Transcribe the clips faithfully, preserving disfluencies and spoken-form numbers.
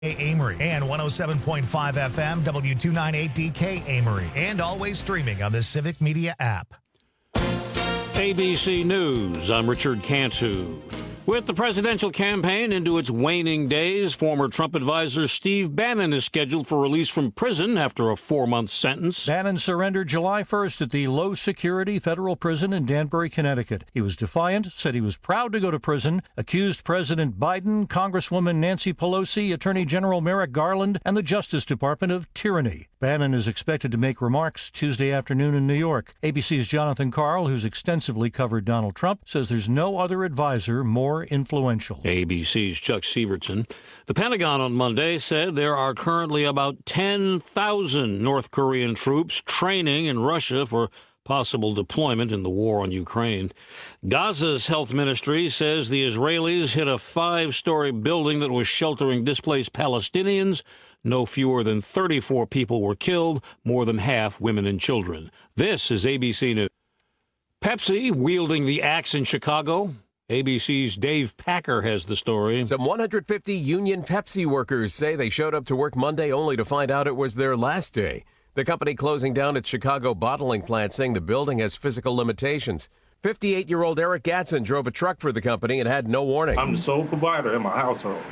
Amory and one oh seven point five F M, W two ninety-eight D K Amory, and always streaming on the Civic Media app. A B C News, I'm Richard Cantu. With the presidential campaign into its waning days, former Trump advisor Steve Bannon is scheduled for release from prison after a four-month sentence. Bannon surrendered July first at the low-security federal prison in Danbury, Connecticut. He was defiant, said he was proud to go to prison, accused President Biden, Congresswoman Nancy Pelosi, Attorney General Merrick Garland, and the Justice Department of tyranny. Bannon is expected to make remarks Tuesday afternoon in New York. A B C's Jonathan Karl, who's extensively covered Donald Trump, says there's no other advisor more influential. A B C's Chuck Sievertson. The Pentagon on Monday said there are currently about ten thousand North Korean troops training in Russia for possible deployment in the war on Ukraine. Gaza's health ministry says the Israelis hit a five-story building that was sheltering displaced Palestinians. No fewer than thirty-four people were killed, more than half women and children. This is A B C News. Pepsi wielding the axe in Chicago. A B C's Dave Packer has the story. Some one hundred fifty union Pepsi workers say they showed up to work Monday only to find out it was their last day. The company closing down its Chicago bottling plant, saying the building has physical limitations. fifty-eight-year-old Eric Gatson drove a truck for the company and had no warning. I'm the sole provider in my household.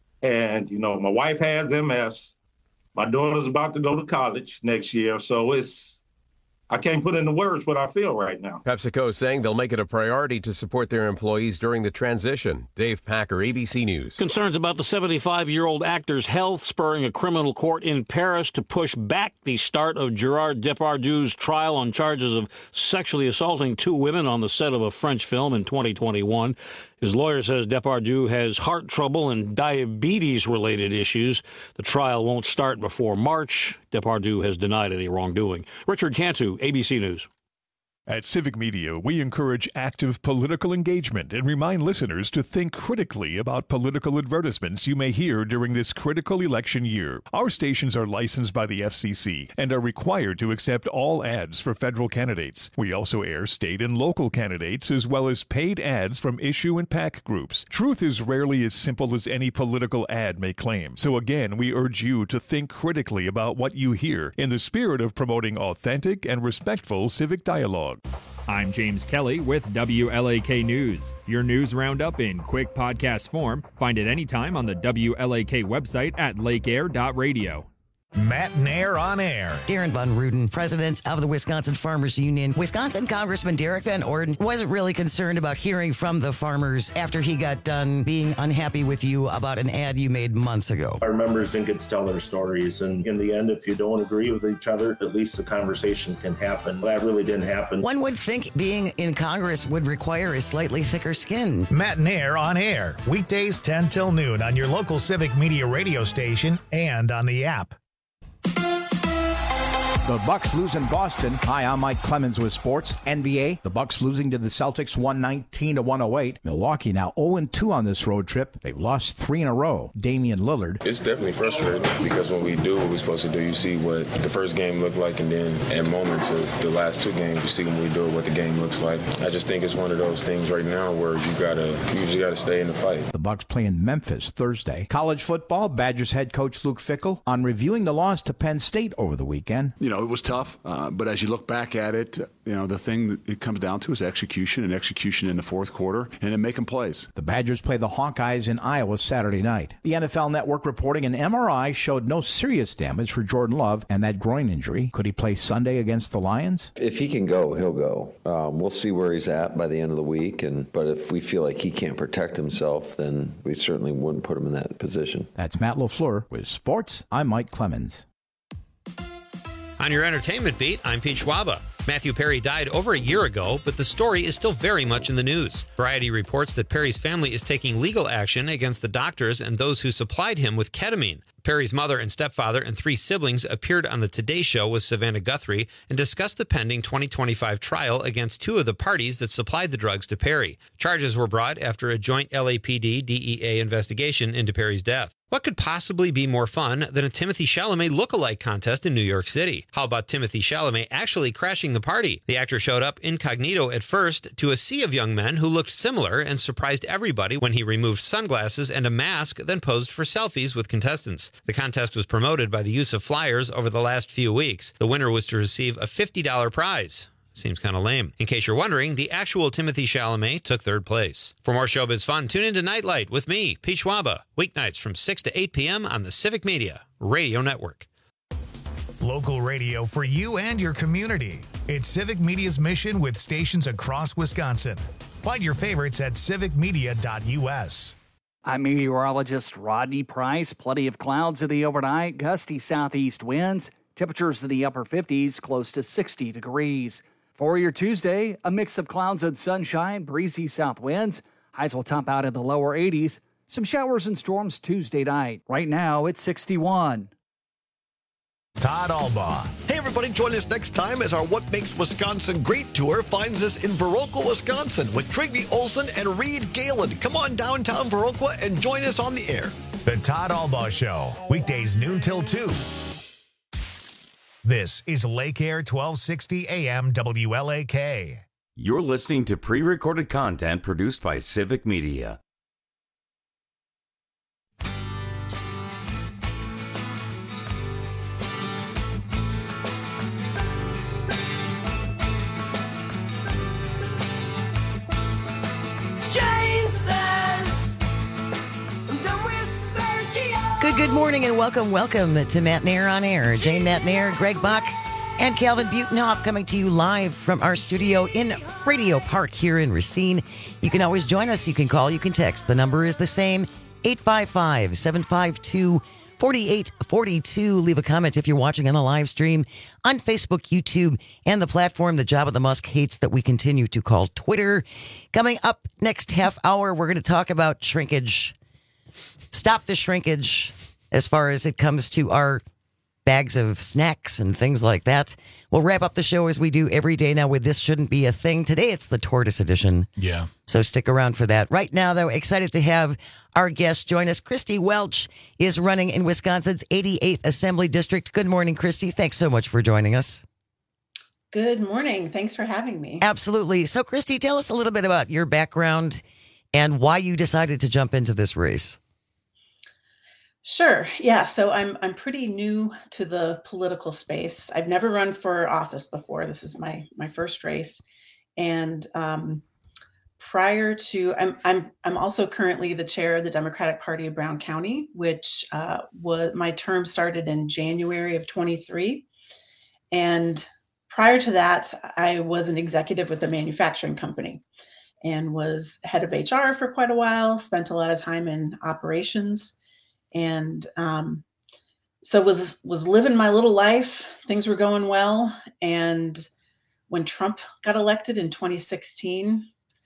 And, you know, my wife has M S. My daughter's about to go to college next year. So it's, I can't put into words what I feel right now. PepsiCo saying they'll make it a priority to support their employees during the transition. Dave Packer, A B C News. Concerns about the seventy-five-year-old actor's health spurring a criminal court in Paris to push back the start of Gerard Depardieu's trial on charges of sexually assaulting two women on the set of a French film in twenty twenty-one. His lawyer says Depardieu has heart trouble and diabetes-related issues. The trial won't start before March. Depardieu has denied any wrongdoing. Richard Cantu, A B C News. At Civic Media, we encourage active political engagement and remind listeners to think critically about political advertisements you may hear during this critical election year. Our stations are licensed by the F C C and are required to accept all ads for federal candidates. We also air state and local candidates as well as paid ads from issue and PAC groups. Truth is rarely as simple as any political ad may claim. So again, we urge you to think critically about what you hear in the spirit of promoting authentic and respectful civic dialogue. I'm James Kelly with W L A K News. Your news roundup in quick podcast form. Find it anytime on the W L A K website at lake air dot radio. Matt Nair on air. Darren Von Ruden, president of the Wisconsin Farmers Union. Wisconsin Congressman Derek Van Orden wasn't really concerned about hearing from the farmers after he got done being unhappy with you about an ad you made months ago. Our members didn't get to tell their stories, and in the end, if you don't agree with each other, at least the conversation can happen. That really didn't happen. One would think being in Congress would require a slightly thicker skin. Matt Nair on air. Weekdays ten till noon on your local Civic Media radio station and on the app. The Bucks lose in Boston. Hi, I'm Mike Clemens with sports. N B A, the Bucks losing to the Celtics one nineteen to one oh eight. Milwaukee now oh and two on this road trip. They've lost three in a row. Damian Lillard. It's definitely frustrating because when we do what we're supposed to do, you see what the first game looked like, and then in moments of the last two games, you see when we do it, what the game looks like. I just think it's one of those things right now where you gotta, you just gotta stay in the fight. The Bucks play in Memphis Thursday. College football, Badgers head coach Luke Fickell on reviewing the loss to Penn State over the weekend. You know, it was tough, uh, but as you look back at it, you know, the thing that it comes down to is execution and execution in the fourth quarter and then making plays. The Badgers play the Hawkeyes in Iowa Saturday night. The N F L Network reporting an M R I showed no serious damage for Jordan Love and that groin injury. Could he play Sunday against the Lions? If he can go, he'll go. Um, we'll see where he's at by the end of the week. And but if we feel like he can't protect himself, then we certainly wouldn't put him in that position. That's Matt LaFleur with sports. I'm Mike Clemens. On your entertainment beat, I'm Pete Schwaba. Matthew Perry died over a year ago, but the story is still very much in the news. Variety reports that Perry's family is taking legal action against the doctors and those who supplied him with ketamine. Perry's mother and stepfather and three siblings appeared on the Today Show with Savannah Guthrie and discussed the pending twenty twenty-five trial against two of the parties that supplied the drugs to Perry. Charges were brought after a joint L A P D D E A investigation into Perry's death. What could possibly be more fun than a Timothée Chalamet look-alike contest in New York City? How about Timothée Chalamet actually crashing the party? The actor showed up incognito at first to a sea of young men who looked similar and surprised everybody when he removed sunglasses and a mask, then posed for selfies with contestants. The contest was promoted by the use of flyers over the last few weeks. The winner was to receive a fifty dollars prize. Seems kind of lame. In case you're wondering, the actual Timothée Chalamet took third place. For more showbiz fun, tune into Nightlight with me, Pete Schwaba, weeknights from six to eight p.m. on the Civic Media Radio Network. Local radio for you and your community. It's Civic Media's mission with stations across Wisconsin. Find your favorites at civic media dot u s. I'm meteorologist Rodney Price. Plenty of clouds in the overnight, gusty southeast winds, temperatures in the upper fifties, close to sixty degrees. For your Tuesday, a mix of clouds and sunshine, breezy south winds. Highs will top out in the lower eighties. Some showers and storms Tuesday night. Right now, it's sixty-one. Todd Albaugh. Hey, everybody, join us next time as our What Makes Wisconsin Great tour finds us in Viroqua, Wisconsin with Trygve Olsen and Reed Galen. Come on downtown Viroqua and join us on the air. The Todd Albaugh Show, weekdays noon till two. This is Lake Air twelve sixty A M W L A K. You're listening to pre-recorded content produced by Civic Media. Good, good morning and welcome, welcome to Matt Nair on Air. Jane Matt Nair, Greg Buck, and Calvin Butenhoff coming to you live from our studio in Radio Park here in Racine. You can always join us. You can call, you can text. The number is the same, eight five five, seven five two, four eight four two. Leave a comment if you're watching on the live stream on Facebook, YouTube, and the platform that Jabba the Musk hates that we continue to call Twitter. Coming up next half hour, we're going to talk about shrinkage. Stop the shrinkage as far as it comes to our bags of snacks and things like that. We'll wrap up the show as we do every day now with This Shouldn't Be a Thing. Today it's the Tortoise edition. Yeah. So stick around for that. Right now, though, excited to have our guest join us. Christy Welch is running in Wisconsin's eighty-eighth Assembly District. Good morning, Christy. Thanks so much for joining us. Good morning. Thanks for having me. Absolutely. So, Christy, tell us a little bit about your background and why you decided to jump into this race. Sure. Yeah. So I'm I'm pretty new to the political space. I've never run for office before. This is my my first race, and um, prior to I'm I'm I'm also currently the chair of the Democratic Party of Brown County, which uh, was my term started in January of twenty-three, and prior to that, I was an executive with a manufacturing company, and was head of H R for quite a while. Spent a lot of time in operations. And um, so was was living my little life. Things were going well. And when Trump got elected in twenty sixteen,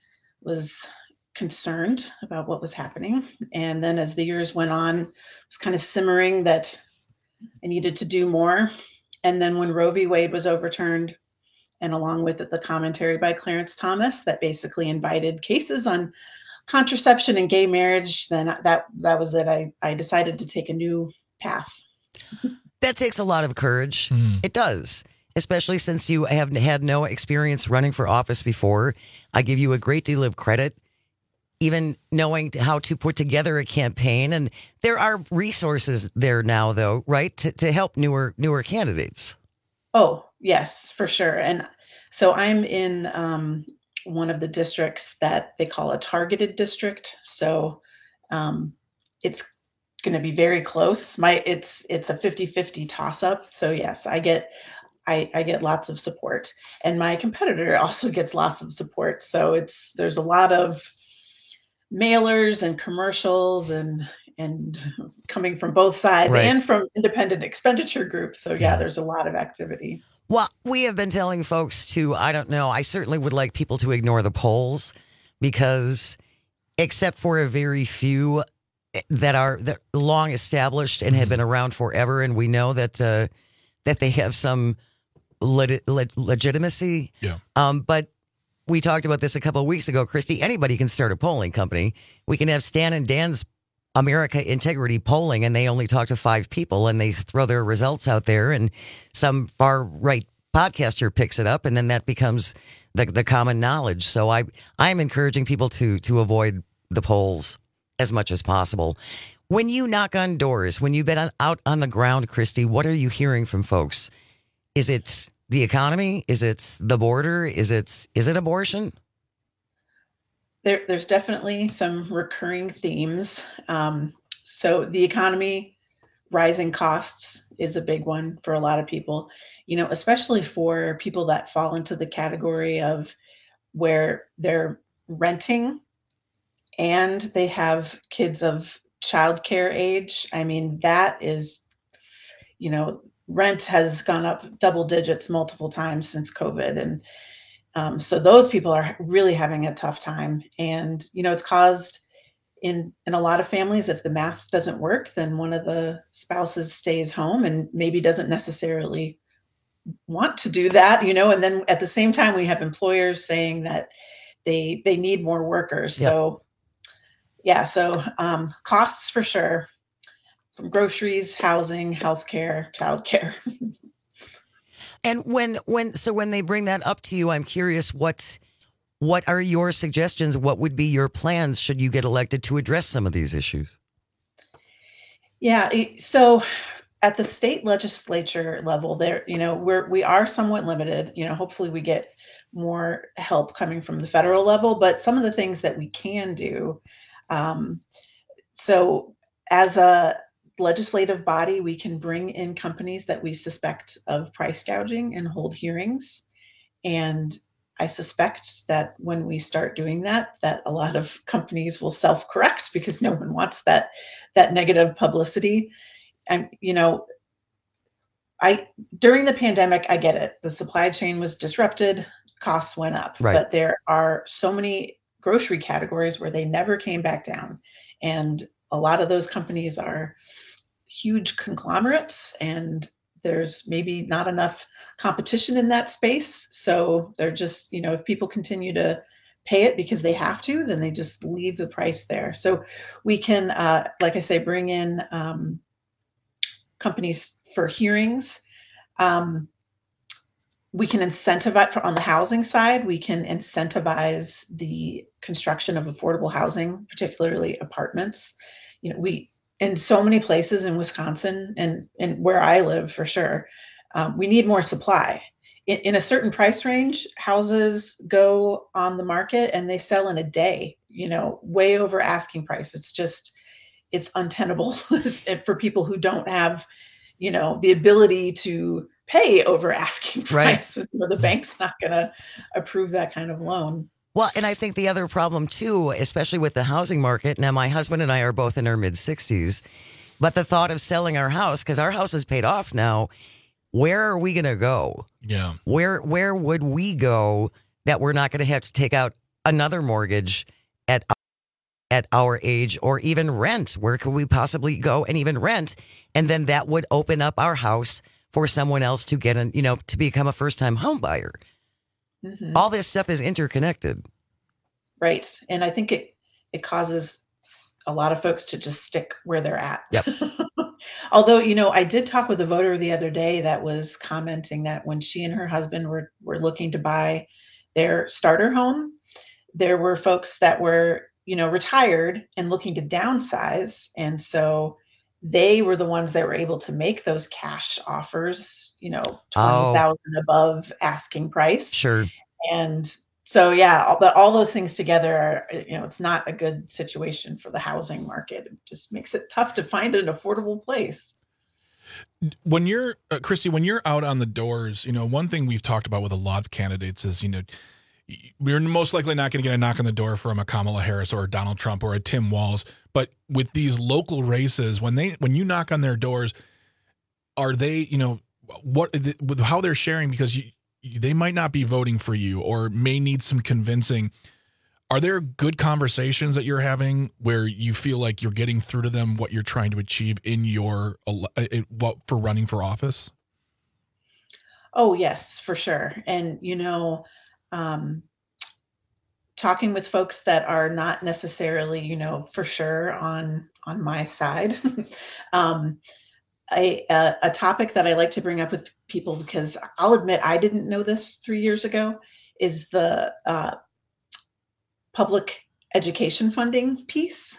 was concerned about what was happening. And then as the years went on, it was kind of simmering that I needed to do more. And then when Roe v. Wade was overturned, and along with it, the commentary by Clarence Thomas that basically invited cases on contraception and gay marriage, then that that was it. I, I decided to take a new path. That takes a lot of courage. Mm. It does, especially since you have had no experience running for office before. I give you a great deal of credit, even knowing how to put together a campaign. And there are resources there now, though, right, to, to help newer newer candidates. Oh, yes, for sure. And so I'm in um, one of the districts that they call a targeted district. So um, it's going to be very close. My it's it's a fifty-fifty toss up. So yes, I get I, I get lots of support, and my competitor also gets lots of support. So it's there's a lot of mailers and commercials and and coming from both sides, right, and from independent expenditure groups. So yeah, there's a lot of activity. Well, we have been telling folks to, I don't know, I certainly would like people to ignore the polls, because except for a very few that are that long established and have been around forever, and we know that uh, that they have some le- le- legitimacy. Yeah. Um, but we talked about this a couple of weeks ago, Christy. Anybody can start a polling company. We can have Stan and Dan's America Integrity Polling, and they only talk to five people, and they throw their results out there, and some far right podcaster picks it up, and then that becomes the the common knowledge. So I I'm encouraging people to to avoid the polls as much as possible. When you knock on doors, when you've been on, out on the ground, Christy, what are you hearing from folks? Is it the economy? Is it the border? Is it is it abortion? There, there's definitely some recurring themes. Um, so the economy, rising costs is a big one for a lot of people, you know, especially for people that fall into the category of where they're renting and they have kids of childcare age. I mean, that is, you know, rent has gone up double digits multiple times since COVID. And Um, so those people are really having a tough time. And, you know, it's caused in, in a lot of families, if the math doesn't work, then one of the spouses stays home and maybe doesn't necessarily want to do that, you know, and then at the same time, we have employers saying that they, they need more workers. Yep. So yeah, so um, costs for sure, from groceries, housing, healthcare, childcare. And when when so when they bring that up to you, I'm curious what what are your suggestions? What would be your plans should you get elected to address some of these issues? Yeah, it- so at the state legislature level, there, you know, we're we are somewhat limited. You know, hopefully we get more help coming from the federal level, but some of the things that we can do. Um, so as a legislative body, we can bring in companies that we suspect of price gouging and hold hearings. And I suspect that when we start doing that, that a lot of companies will self-correct because no one wants that that negative publicity. And, you know, I during the pandemic, I get it. The supply chain was disrupted, costs went up. Right. But there are so many grocery categories where they never came back down. And a lot of those companies are huge conglomerates, and there's maybe not enough competition in that space. So they're just, you know, if people continue to pay it because they have to, then they just leave the price there. So we can, uh, like I say, bring in um, companies for hearings. Um, we can incentivize on the housing side. We can incentivize the construction of affordable housing, particularly apartments. You know, we in so many places in Wisconsin and, and where I live for sure, um, we need more supply. In, in a certain price range, houses go on the market and they sell in a day, you know, way over asking price. It's just, it's untenable for people who don't have, you know, the ability to pay over asking price. Right. You know, the bank's not going to approve that kind of loan. Well, and I think the other problem, too, especially with the housing market. Now, my husband and I are both in our mid sixties, but the thought of selling our house, because our house is paid off now, where are we going to go? Yeah. Where where would we go that we're not going to have to take out another mortgage at at our age, or even rent? Where could we possibly go and even rent? And then that would open up our house for someone else to get, an, you know, to become a first-time home buyer. Mm-hmm. All this stuff is interconnected. Right. And I think it, it causes a lot of folks to just stick where they're at. Yep. Although, you know, I did talk with a voter the other day that was commenting that when she and her husband were, were looking to buy their starter home, there were folks that were, you know, retired and looking to downsize. And so they were the ones that were able to make those cash offers, you know, twenty thousand oh. above asking price. Sure. And so, yeah, but all those things together are, you know, it's not a good situation for the housing market. It just makes it tough to find an affordable place. When you're, uh, Christy, when you're out on the doors, you know, one thing we've talked about with a lot of candidates is, you know, we're most likely not going to get a knock on the door from a Kamala Harris or a Donald Trump or a Tim Walz. But with these local races, when they when you knock on their doors, are they, you know, what with how they're sharing, because you, they might not be voting for you or may need some convincing. Are there good conversations that you're having where you feel like you're getting through to them what you're trying to achieve in your what for running for office? Oh, yes, for sure. And, you know, Um, talking with folks that are not necessarily, you know, for sure on on my side. um, I, a, a topic that I like to bring up with people, because I'll admit I didn't know this three years ago, is the uh, public education funding piece,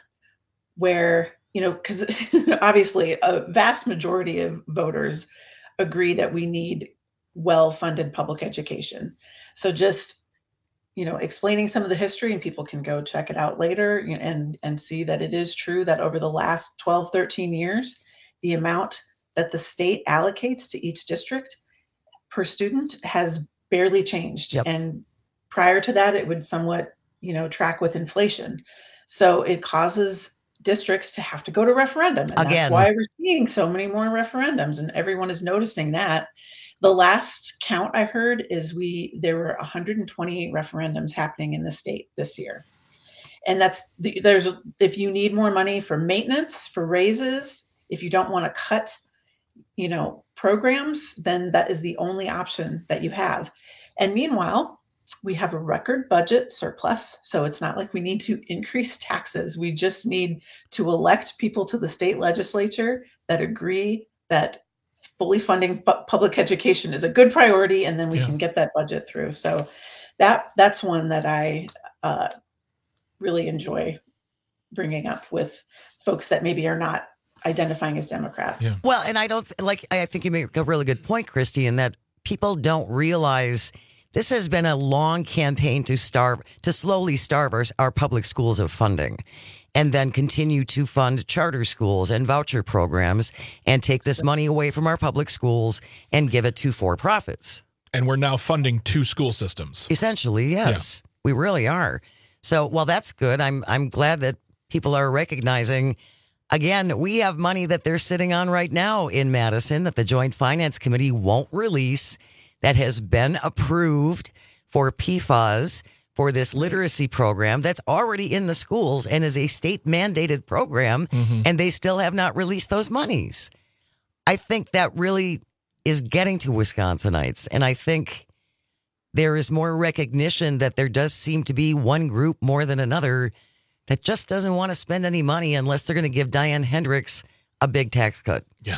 where, you know, because obviously a vast majority of voters agree that we need well-funded public education. So just, you know, explaining some of the history, and people can go check it out later and, and see that it is true that over the last twelve, thirteen years, the amount that the state allocates to each district per student has barely changed. Yep. And prior to that, it would somewhat, you know, track with inflation. So it causes districts to have to go to referendum. And Again. That's why we're seeing so many more referendums, and everyone is noticing that. The last count I heard is we there were one hundred twenty-eight referendums happening in the state this year. And that's there's if you need more money for maintenance, for raises, if you don't want to cut, you know, programs, then that is the only option that you have. And meanwhile, we have a record budget surplus. So it's not like we need to increase taxes. We just need to elect people to the state legislature that agree that fully funding fu- public education is a good priority, and then we yeah. can get that budget through. So that that's one that I uh, really enjoy bringing up with folks that maybe are not identifying as Democrat. Yeah. Well, and I don't like, I think you make a really good point, Christy, in that people don't realize this has been a long campaign to starve, to slowly starve our, our public schools of funding, and then continue to fund charter schools and voucher programs and take this money away from our public schools and give it to for-profits. And we're now funding two school systems. Essentially, yes. Yeah. We really are. So, well, that's good. I'm I'm glad that people are recognizing, again, we have money that they're sitting on right now in Madison that the Joint Finance Committee won't release, that has been approved for P FAS, for this literacy program that's already in the schools and is a state mandated program, mm-hmm. and they still have not released those monies. I think that really is getting to Wisconsinites. And I think there is more recognition that there does seem to be one group more than another that just doesn't want to spend any money unless they're going to give Diane Hendricks a big tax cut. Yeah.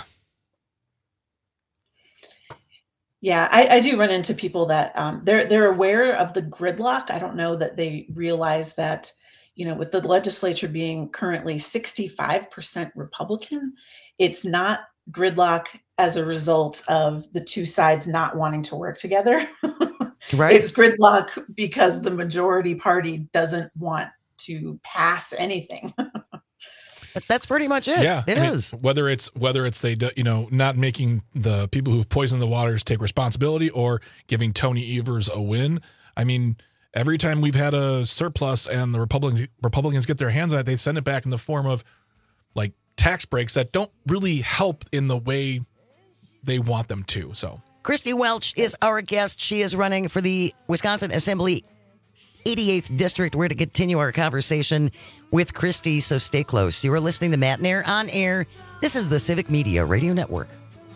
Yeah, I, I do run into people that um, they're they're aware of the gridlock. I don't know that they realize that, you know, with the legislature being currently sixty-five percent Republican, it's not gridlock as a result of the two sides not wanting to work together. Right. It's gridlock because the majority party doesn't want to pass anything. That's pretty much it. Yeah, it I is. Mean, whether it's whether it's they do, you know, not making the people who've poisoned the waters take responsibility, or giving Tony Evers a win. I mean, every time we've had a surplus and the Republicans Republicans get their hands on it, they send it back in the form of like tax breaks that don't really help in the way they want them to. So Christy Welch is our guest. She is running for the Wisconsin Assembly eighty-eighth District. We're to continue our conversation with Christy, so stay close. You are listening to Matt and Air on Air. This is the Civic Media Radio Network.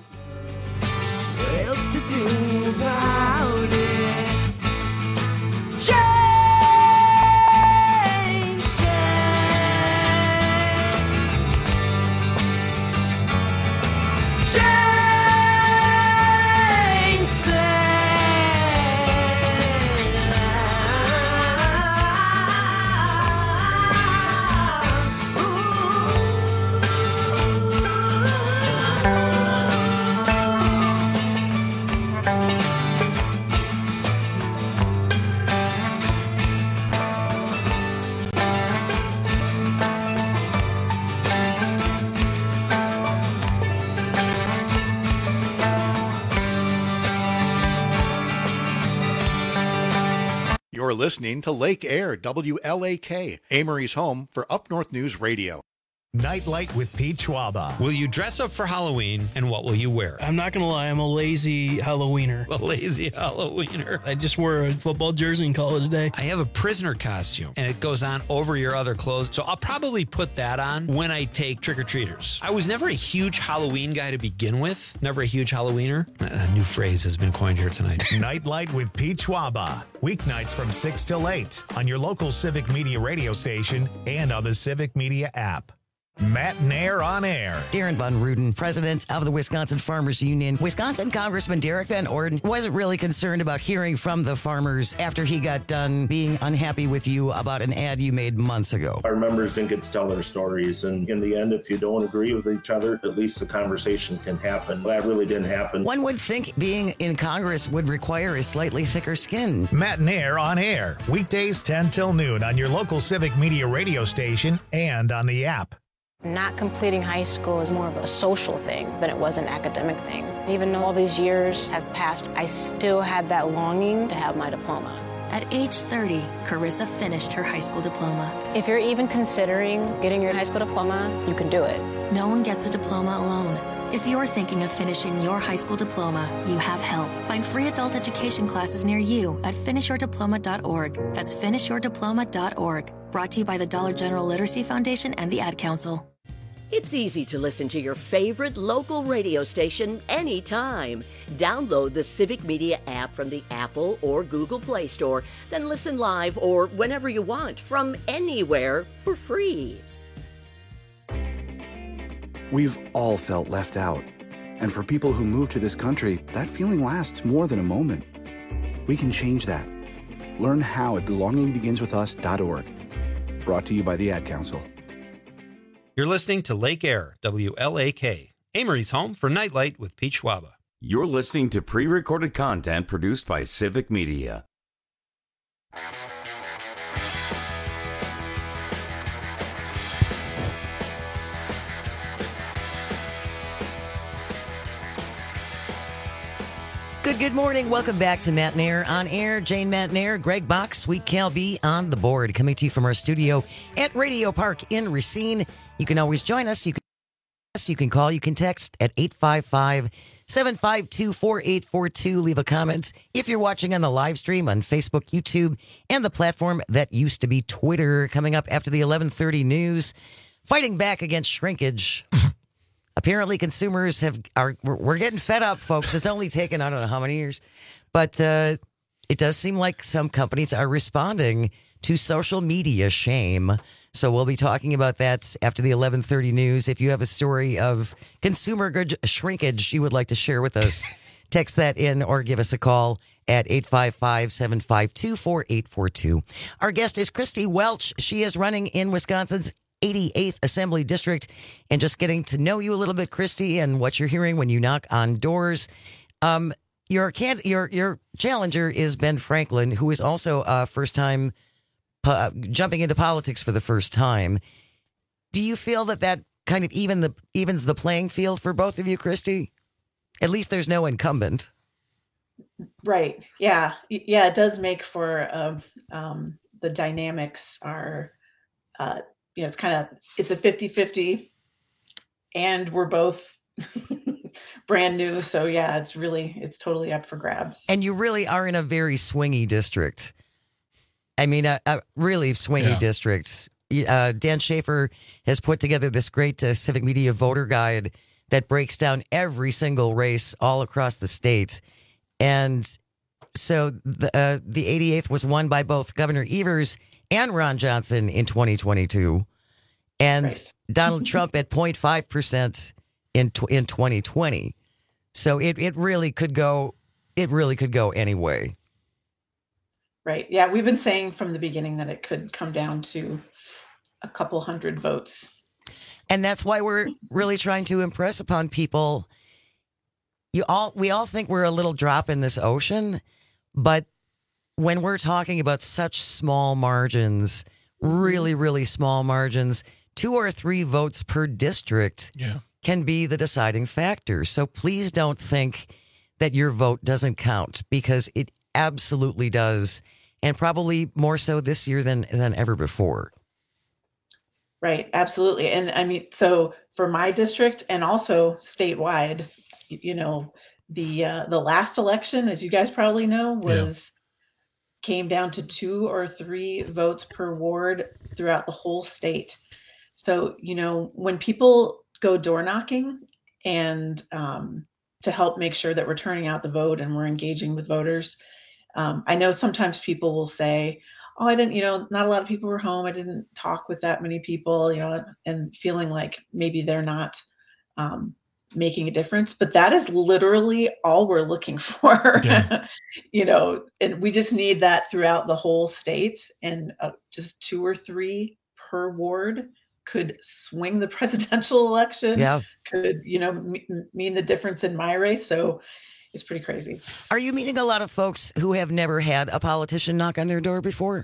What else to do about it? You're listening to Lake Air, W L A K, Amory's home for Up North News Radio. Nightlight with Pete Schwaba. Will you dress up for Halloween, and what will you wear? I'm not going to lie, I'm a lazy Halloweener. A lazy Halloweener. I just wore a football jersey and call it a day. I have a prisoner costume, and it goes on over your other clothes, so I'll probably put that on when I take trick-or-treaters. I was never a huge Halloween guy to begin with. Never a huge Halloweener. A new phrase has been coined here tonight. Nightlight with Pete Schwaba. Weeknights from six till eight on your local Civic Media radio station and on the Civic Media app. Matt Nair on air. Darren Von Ruden, president of the Wisconsin Farmers Union. Wisconsin Congressman Derek Van Orden wasn't really concerned about hearing from the farmers after he got done being unhappy with you about an ad you made months ago. Our members didn't get to tell their stories, and in the end, if you don't agree with each other, at least the conversation can happen. That really didn't happen. One would think being in Congress would require a slightly thicker skin. Matt Nair on air. Weekdays ten till noon on your local Civic Media radio station and on the app. Not completing high school is more of a social thing than it was an academic thing. Even though all these years have passed, I still had that longing to have my diploma. At age thirty, Carissa finished her high school diploma. If you're even considering getting your high school diploma, you can do it. No one gets a diploma alone. If you're thinking of finishing your high school diploma, you have help. Find free adult education classes near you at finish your diploma dot org. That's finish your diploma dot org. Brought to you by the Dollar General Literacy Foundation and the Ad Council. It's easy to listen to your favorite local radio station anytime. Download the Civic Media app from the Apple or Google Play Store, then listen live or whenever you want from anywhere for free. We've all felt left out. And for people who move to this country, that feeling lasts more than a moment. We can change that. Learn how at belonging begins with us dot org. Brought to you by the Ad Council. You're listening to Lake Air, W L A K, Amory's home for Nightlight with Pete Schwaba. You're listening to pre-recorded content produced by Civic Media. Good, good morning. Welcome back to Matt Nair on air. Jane Matt Nair, Greg Box, Sweet Cal B on the board. Coming to you from our studio at Radio Park in Racine. You can always join us. You can, you can call. You can text at eight five five, seven five two, four eight four two. Leave a comment if you're watching on the live stream on Facebook, YouTube, and the platform that used to be Twitter. Coming up after the eleven thirty news, fighting back against shrinkage. Apparently, consumers have are we're, we're getting fed up, folks. It's only taken I don't know how many years, but uh, it does seem like some companies are responding to social media shame. So we'll be talking about that after the eleven thirty news. If you have a story of consumer good shrinkage you would like to share with us, text that in or give us a call at eight five five, seven five two, four eight four two. Our guest is Christy Welch. She is running in Wisconsin's eighty-eighth Assembly District. And just getting to know you a little bit, Christy, and what you're hearing when you knock on doors. Um, your can your your challenger is Ben Franklin, who is also a first time uh, jumping into politics for the first time. Do you feel that that kind of even the evens the playing field for both of you, Christy? At least there's no incumbent. Right. Yeah. Yeah. It does make for uh, um, the dynamics are. Uh, You know, it's kind of, it's a fifty-fifty and we're both brand new. So yeah, it's really, it's totally up for grabs. And you really are in a very swingy district. I mean, a, a really swingy Yeah. district. Uh, Dan Schaefer has put together this great uh, Civic Media voter guide that breaks down every single race all across the state. And so the, uh, the eighty-eighth was won by both Governor Evers and Ron Johnson in twenty twenty-two, and right. Donald Trump at zero point five percent in in twenty twenty. So it it really could go it really could go any way. Right. Yeah, we've been saying from the beginning that it could come down to a couple hundred votes. And that's why we're really trying to impress upon people. You all we all think we're a little drop in this ocean, but when we're talking about such small margins, really, really small margins, two or three votes per district yeah. can be the deciding factor. So please don't think that your vote doesn't count, because it absolutely does, and probably more so this year than, than ever before. Right. Absolutely. And I mean, so for my district and also statewide, y- you know, the uh, the last election, as you guys probably know, was came down to two or three votes per ward throughout the whole state. So, you know, when people go door knocking and um, to help make sure that we're turning out the vote and we're engaging with voters, um, I know sometimes people will say, oh, I didn't, you know, not a lot of people were home. I didn't talk with that many people, you know, and feeling like maybe they're not um, making a difference. But that is literally all we're looking for, Yeah. you know, and we just need that throughout the whole state. And uh, just two or three per ward could swing the presidential election, Yeah. could, you know, m- mean the difference in my race. So it's pretty crazy. Are you meeting a lot of folks who have never had a politician knock on their door before?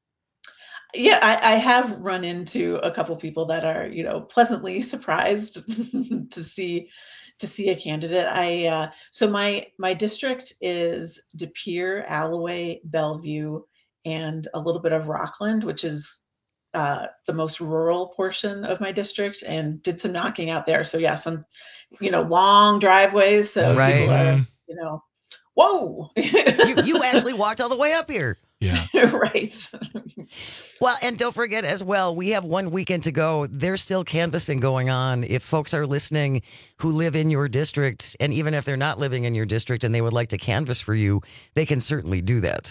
Yeah, I, I have run into a couple people that are, you know, pleasantly surprised to see to see a candidate. I uh, so my my district is De Pere, Alloway, Bellevue, and a little bit of Rockland, which is uh, the most rural portion of my district, and did some knocking out there. So yeah, some, you know, long driveways. So Right. people are, you know, whoa. you, you actually walked all the way up here. Yeah. Right. Well, and don't forget as well, we have one weekend to go. There's still canvassing going on. If folks are listening who live in your district, and even if they're not living in your district and they would like to canvass for you, they can certainly do that.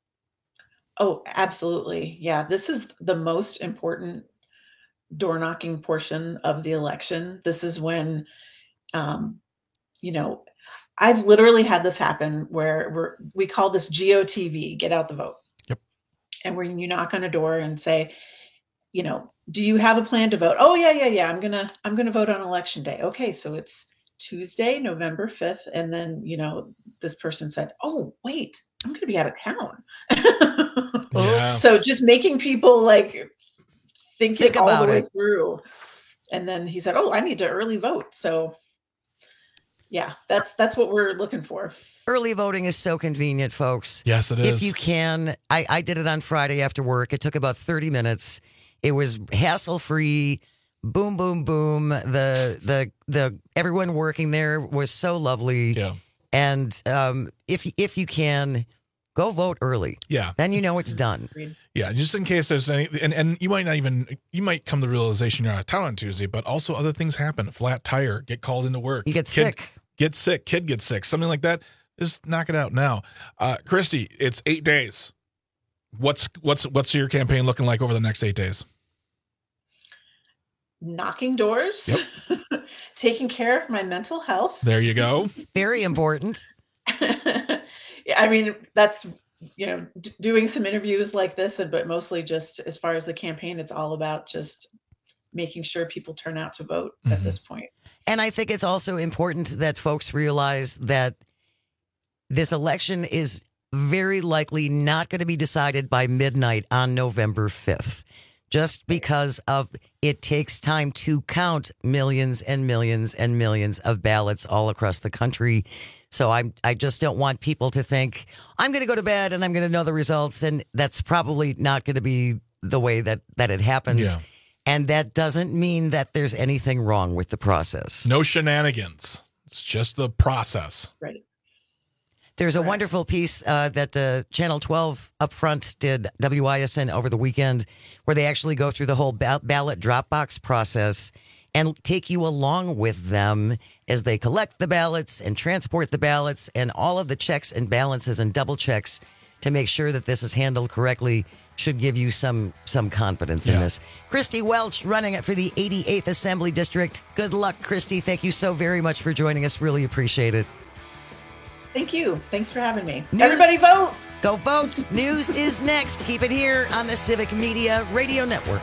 Oh, absolutely. Yeah, this is the most important door knocking portion of the election. This is when, um, you know, I've literally had this happen where we're, we call this G O T V, get out the vote. Yep. And when you knock on a door and say, you know, do you have a plan to vote? Oh yeah, yeah, yeah. I'm gonna, I'm gonna vote on election day. Okay, so it's Tuesday, November fifth, and then you know this person said, oh wait, I'm gonna be out of town. Yes. So just making people like think, Think it all about the way it. through. And then he said, oh, I need to early vote. So yeah, that's that's what we're looking for. Early voting is so convenient, folks. Yes, it is. If you can, I, I did it on Friday after work. It took about thirty minutes. It was hassle-free. Boom, boom, boom. The the the everyone working there was so lovely. Yeah. And um, if if you can, go vote early. Yeah. Then you know it's done. Yeah, just in case there's any, and, and you might not even, you might come to the realization you're out of town on Tuesday, but also other things happen. Flat tire, get called into work. You get kid, sick. Get sick, kid gets sick, something like that. Just knock it out now. Uh, Christy, it's eight days. What's what's what's your campaign looking like over the next eight days? Knocking doors, Yep. taking care of my mental health. There you go. Very important. Yeah, I mean, that's, you know, d- doing some interviews like this, and but mostly just as far as the campaign, it's all about just making sure people turn out to vote Mm-hmm. at this point. And I think it's also important that folks realize that this election is very likely not going to be decided by midnight on November fifth, just because of it takes time to count millions and millions and millions of ballots all across the country. So I'm, I just don't want people to think, I'm going to go to bed and I'm going to know the results. And that's probably not going to be the way that, that it happens. Yeah. And that doesn't mean that there's anything wrong with the process. No shenanigans. It's just the process. Right. There's a wonderful piece uh, that uh, Channel twelve up front did, W I S N, over the weekend, where they actually go through the whole ba- ballot Dropbox process and take you along with them as they collect the ballots and transport the ballots and all of the checks and balances and double checks to make sure that this is handled correctly. Should give you some some confidence in Yeah. this. Christy Welch running it for the eighty-eighth Assembly District. Good luck, Christy. Thank you so very much for joining us. Really appreciate it. Thank you. Thanks for having me. New- Everybody vote. Go vote. News is next. Keep it here on the Civic Media Radio Network.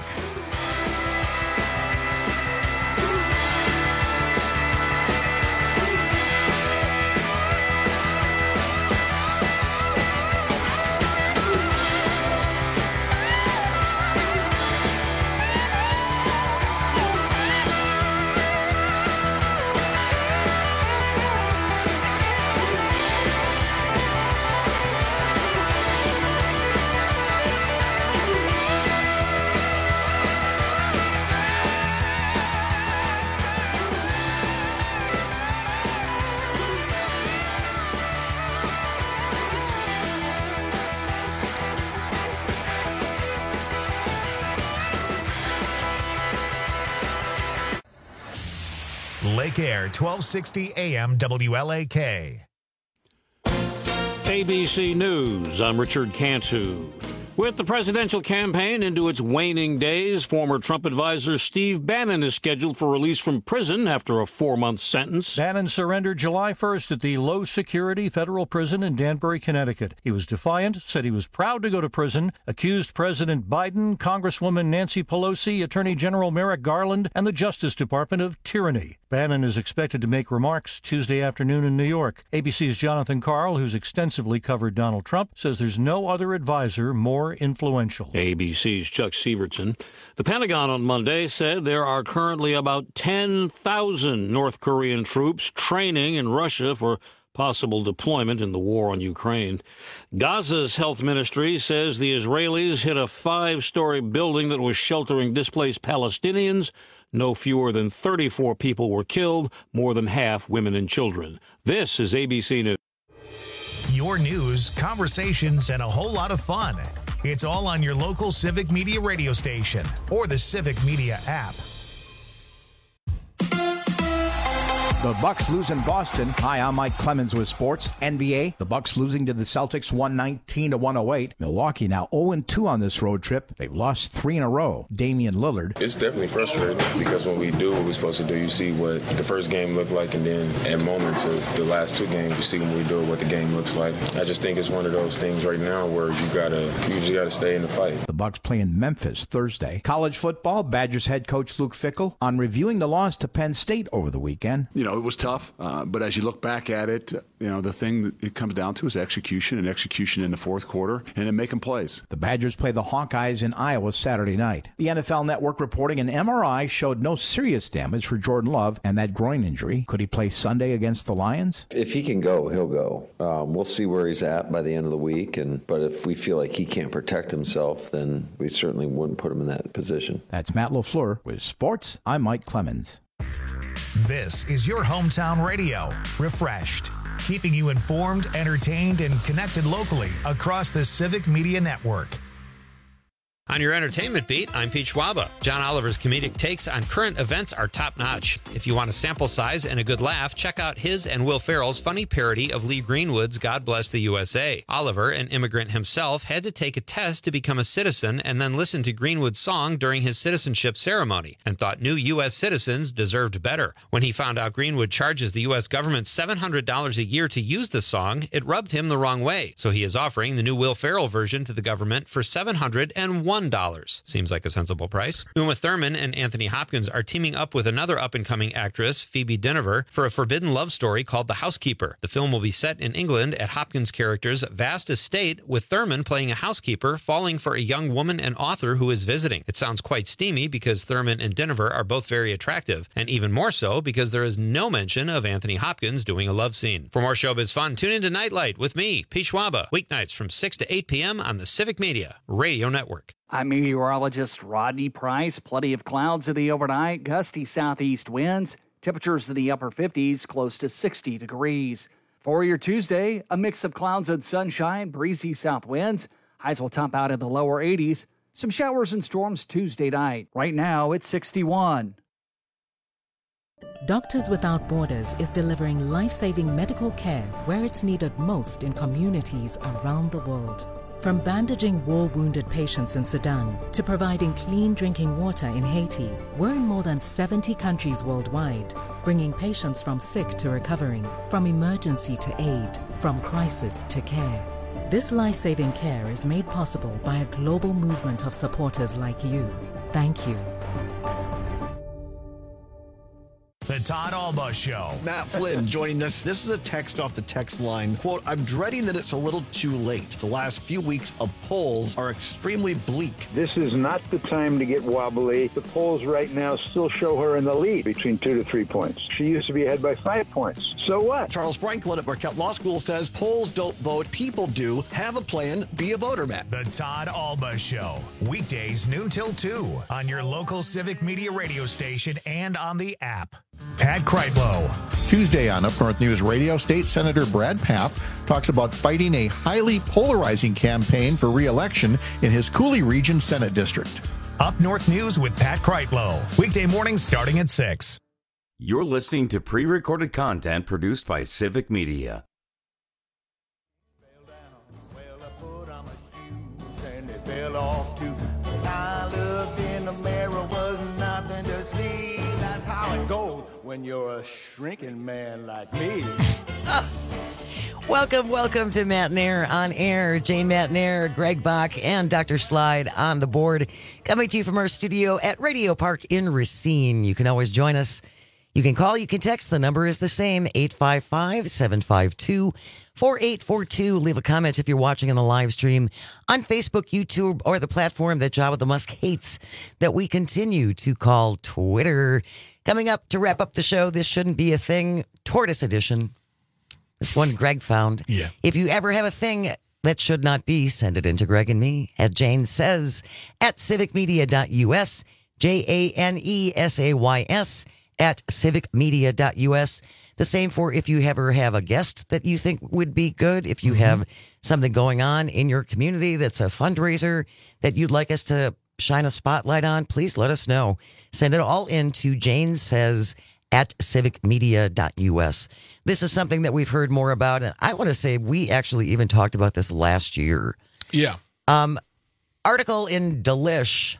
Lake Air, twelve sixty A M W L A K. A B C News, I'm Richard Cantu. With the presidential campaign into its waning days, former Trump advisor Steve Bannon is scheduled for release from prison after a four-month sentence. Bannon surrendered July first at the low-security federal prison in Danbury, Connecticut. He was defiant, said he was proud to go to prison, accused President Biden, Congresswoman Nancy Pelosi, Attorney General Merrick Garland, and the Justice Department of tyranny. Bannon is expected to make remarks Tuesday afternoon in New York. A B C's Jonathan Karl, who's extensively covered Donald Trump, says there's no other advisor more influential. A B C's Chuck Sievertson. The Pentagon on Monday said there are currently about ten thousand North Korean troops training in Russia for possible deployment in the war on Ukraine. Gaza's health ministry says the Israelis hit a five-story building that was sheltering displaced Palestinians. No fewer than thirty-four people were killed, more than half women and children. This is A B C News. Your news, conversations, and a whole lot of fun. It's all on your local Civic Media radio station or the Civic Media app. The Bucks lose in Boston. Hi, I'm Mike Clemens with sports. N B A, the Bucks losing to the Celtics one nineteen to one oh eight. Milwaukee now oh and two on this road trip. They've lost three in a row. Damian Lillard. It's definitely frustrating because when we do what we're supposed to do, you see what the first game looked like, and then at moments of the last two games, you see when we do it, what the game looks like. I just think it's one of those things right now where you gotta, you just gotta stay in the fight. The Bucks play in Memphis Thursday. College football, Badgers head coach Luke Fickell on reviewing the loss to Penn State over the weekend. You know, it was tough, uh, but as you look back at it, you know, the thing that it comes down to is execution, and execution in the fourth quarter, and then making plays. The Badgers play the Hawkeyes in Iowa Saturday night. The N F L Network reporting an M R I showed no serious damage for Jordan Love and that groin injury. Could he play Sunday against the Lions? If he can go, he'll go. Um, we'll see where he's at by the end of the week, and but if we feel like he can't protect himself, then we certainly wouldn't put him in that position. That's Matt LaFleur with sports. I'm Mike Clemens. This is your hometown radio, Refreshed, keeping you informed, entertained, and connected locally across the Civic Media Network. On your entertainment beat, I'm Pete Schwaba. John Oliver's comedic takes on current events are top-notch. If you want a sample size and a good laugh, check out his and Will Ferrell's funny parody of Lee Greenwood's God Bless the U S A. Oliver, an immigrant himself, had to take a test to become a citizen and then listen to Greenwood's song during his citizenship ceremony and thought new U S citizens deserved better. When he found out Greenwood charges the U S government seven hundred dollars a year to use the song, it rubbed him the wrong way. So he is offering the new Will Ferrell version to the government for seven hundred one dollars. Seems like a sensible price. Uma Thurman and Anthony Hopkins are teaming up with another up-and-coming actress, Phoebe Dynevor, for a forbidden love story called The Housekeeper. The film will be set in England at Hopkins' character's vast estate, with Thurman playing a housekeeper falling for a young woman and author who is visiting. It sounds quite steamy because Thurman and Dynevor are both very attractive, and even more so because there is no mention of Anthony Hopkins doing a love scene. For more showbiz fun, tune into Nightlight with me, Pete Schwaba, weeknights from six to eight p.m. on the Civic Media Radio Network. I'm meteorologist Rodney Price. Plenty of clouds in the overnight, gusty southeast winds, temperatures in the upper fifties, close to sixty degrees. For your Tuesday, a mix of clouds and sunshine, breezy south winds. Highs will top out in the lower eighties. Some showers and storms Tuesday night. Right now, it's sixty-one. Doctors Without Borders is delivering life-saving medical care where it's needed most in communities around the world. From bandaging war-wounded patients in Sudan to providing clean drinking water in Haiti, we're in more than seventy countries worldwide, bringing patients from sick to recovering, from emergency to aid, from crisis to care. This life-saving care is made possible by a global movement of supporters like you. Thank you. The Todd Alba Show. Matt Flynn joining us. This is a text off the text line. Quote, I'm dreading that it's a little too late. The last few weeks of polls are extremely bleak. This is not the time to get wobbly. The polls right now still show her in the lead between two to three points. She used to be ahead by five points. So what? Charles Franklin at Marquette Law School says polls don't vote, people do. Have a plan, be a voter, Matt. The Todd Alba Show. Weekdays noon till two on your local Civic Media radio station and on the app. Pat Kreitlow. Tuesday on Up North News Radio, State Senator Brad Pfaff talks about fighting a highly polarizing campaign for re-election in his Cooley Region Senate District. Up North News with Pat Kreitlow. Weekday mornings starting at six. You're listening to pre-recorded content produced by Civic Media. And they fell off too. I looked in the mirror, was nothing to see. That's how it goes when you're a shrinking man like me. Ah. Welcome, welcome to Matt and Air on Air. Jane Matt and Air, Greg Bach, and Doctor Slide on the board. Coming to you from our studio at Radio Park in Racine. You can always join us. You can call, you can text. The number is the same, eight five five, seven five two, four eight four two. Leave a comment if you're watching on the live stream on Facebook, YouTube, or the platform that Jabba the Musk hates that we continue to call Twitter. Coming up to wrap up the show, This Shouldn't Be a Thing, Tortoise Edition. This one Greg found. Yeah. If you ever have a thing that should not be, send it in to Greg and me at Jane Says at civic media dot U S, J A N E S A Y S at civic media dot U S. The same for if you ever have a guest that you think would be good. If you mm-hmm. have something going on in your community that's a fundraiser that you'd like us to shine a spotlight on, please let us know. Send it all in to Jane Says at civic media dot U S. This is something that we've heard more about, and I want to say we actually even talked about this last year. Yeah. Um, article in delish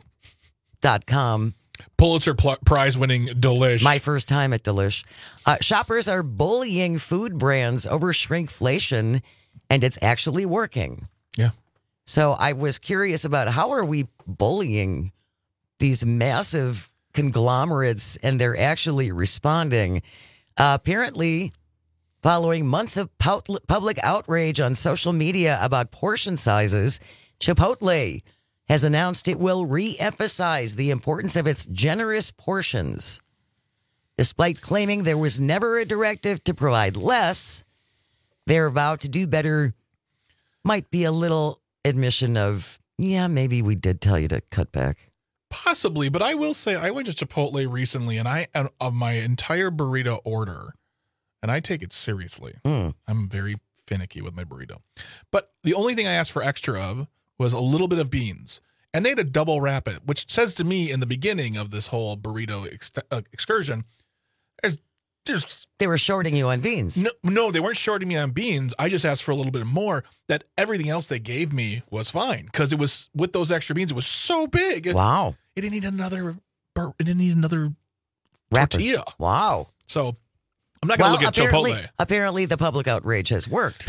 dot com. Pulitzer pl- Prize winning Delish. My first time at Delish. Uh, shoppers are bullying food brands over shrinkflation, and it's actually working. Yeah. So I was curious about how are we bullying these massive conglomerates, and they're actually responding. Uh, apparently, following months of public outrage on social media about portion sizes, Chipotle has announced it will re-emphasize the importance of its generous portions. Despite claiming there was never a directive to provide less, their vow to do better might be a little admission of, yeah, maybe we did tell you to cut back. Possibly, but I will say I went to Chipotle recently, and I, of my entire burrito order, and I take it seriously. Mm. I'm very finicky with my burrito. But the only thing I asked for extra of was a little bit of beans. And they had to double wrap it, which says to me in the beginning of this whole burrito ex- uh, excursion, there's, there's, they were shorting you on beans. No, no, they weren't shorting me on beans. I just asked for a little bit more. That everything else they gave me was fine because it was with those extra beans. It was so big. It, wow! It didn't need another. It didn't need another Wrapper. tortilla. Wow! So I'm not going to well, look at apparently, Chipotle. Apparently, the public outrage has worked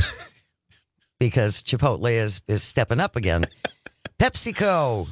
because Chipotle is is stepping up again. PepsiCo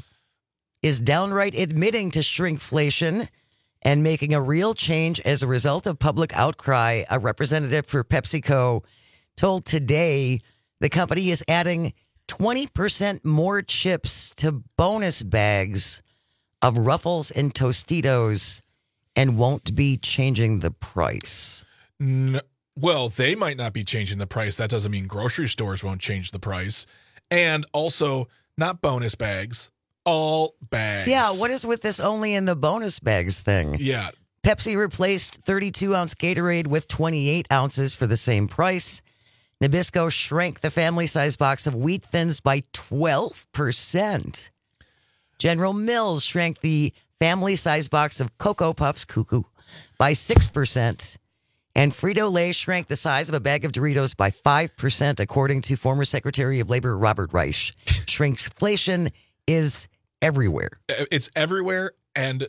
is downright admitting to shrinkflation and making a real change as a result of public outcry. A representative for PepsiCo told Today the company is adding twenty percent more chips to bonus bags of Ruffles and Tostitos and won't be changing the price. No, well, they might not be changing the price. That doesn't mean grocery stores won't change the price. And also, not bonus bags, all bags. Yeah, what is with this only in the bonus bags thing? Yeah. Pepsi replaced thirty-two ounce Gatorade with twenty-eight ounces for the same price. Nabisco shrank the family size box of Wheat Thins by twelve percent. General Mills shrank the family size box of Cocoa Puffs, cuckoo, by six percent. And Frito-Lay shrank the size of a bag of Doritos by five percent, according to former Secretary of Labor Robert Reich. Shrinkflation is everywhere. It's everywhere, and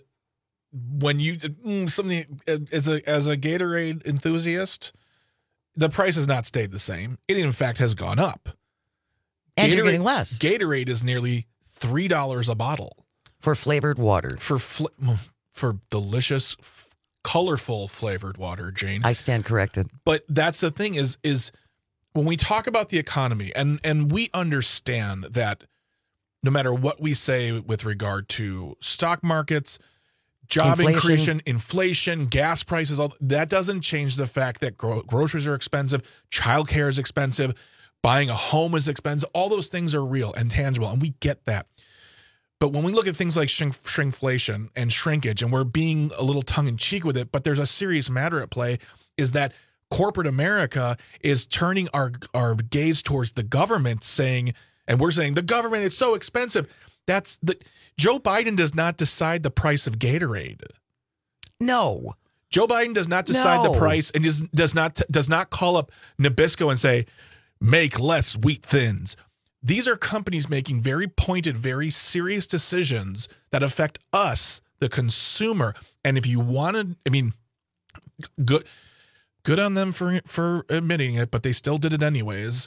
when you something as a as a Gatorade enthusiast, the price has not stayed the same. It in fact has gone up. And Gatorade, you're getting less. Gatorade is nearly three dollars a bottle for flavored water. For fl- for delicious, colorful flavored water, Jane. I stand corrected. But that's the thing is is when we talk about the economy, and and we understand that no matter what we say with regard to stock markets, job inflation. increase, inflation, gas prices, all that doesn't change the fact that gro- groceries are expensive, childcare is expensive, buying a home is expensive. All those things are real and tangible, and we get that. But when we look at things like shrink, shrinkflation and shrinkage, and we're being a little tongue-in-cheek with it, but there's a serious matter at play, is that corporate America is turning our, our gaze towards the government, saying, and we're saying, the government, it's so expensive. That's the Joe Biden does not decide the price of Gatorade. No. Joe Biden does not decide No. the price and does, does not does not call up Nabisco and say, make less wheat thins. These are companies making very pointed, very serious decisions that affect us, the consumer. And if you want to, I mean, good good on them for for admitting it, but they still did it anyways.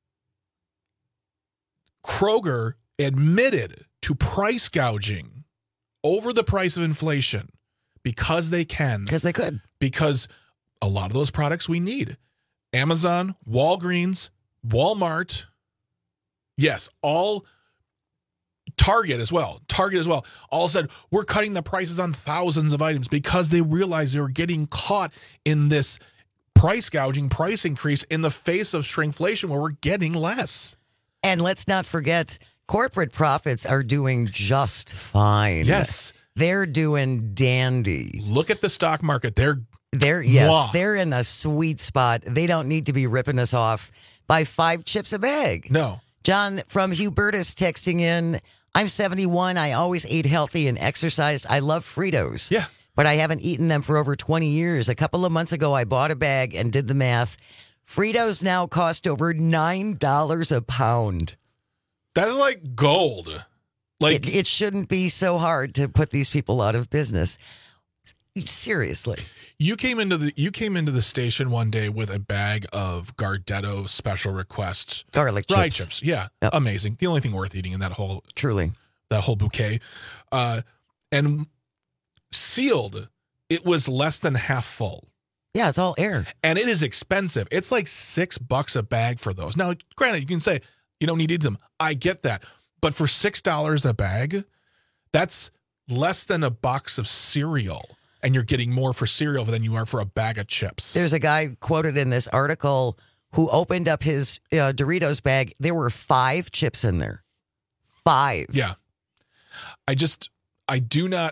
Kroger admitted to price gouging over the price of inflation because they can. Because they could. Because a lot of those products we need. Amazon, Walgreens, Walmart, yes, all Target as well. Target as well. All said, we're cutting the prices on thousands of items because they realized they were getting caught in this price gouging, price increase in the face of shrinkflation where we're getting less. And let's not forget, corporate profits are doing just fine. Yes. They're doing dandy. Look at the stock market. They're They're yes, Mwah. they're in a sweet spot. They don't need to be ripping us off by five chips a bag. No. John from Hubertus texting in, I'm seventy-one. I always ate healthy and exercised. I love Fritos. Yeah. But I haven't eaten them for over twenty years. A couple of months ago, I bought a bag and did the math. Fritos now cost over nine dollars a pound. That's like gold. Like it, it shouldn't be so hard to put these people out of business. Seriously. You came into the you came into the station one day with a bag of Gardetto special requests garlic rye chips. chips. Yeah, yep. Amazing. The only thing worth eating in that whole truly that whole bouquet, uh, and sealed. It was less than half full. Yeah, it's all air, and it is expensive. It's like six bucks a bag for those. Now, granted, you can say you don't need to eat them. I get that, but for six dollars a bag, that's less than a box of cereal. And you're getting more for cereal than you are for a bag of chips. There's a guy quoted in this article who opened up his uh, Doritos bag. There were five chips in there. Five. Yeah. I just, I do not.